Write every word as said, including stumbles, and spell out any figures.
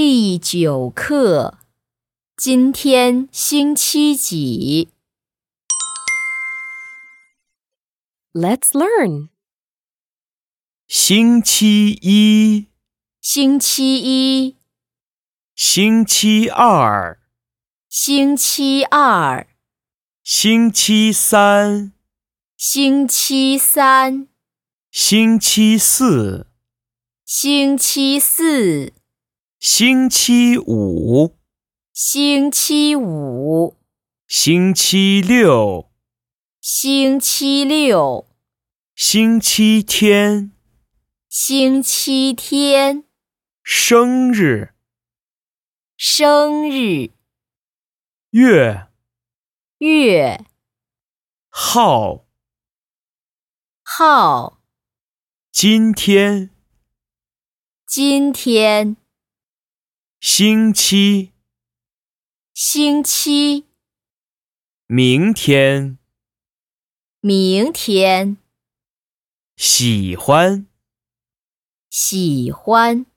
第九课，今天星期几 Let's learn. 星期一、 星期一、 星期二、 星期二、 星期三、 星期三、 星期四、 星期四、 星期五、 星期五、 星期六、 星期六、 星期天、 星期天、 生日、 生日、 月、 月、 号、 号、 今天、 今天、 星期、 星期、 明天、 明天、 喜欢。 喜欢。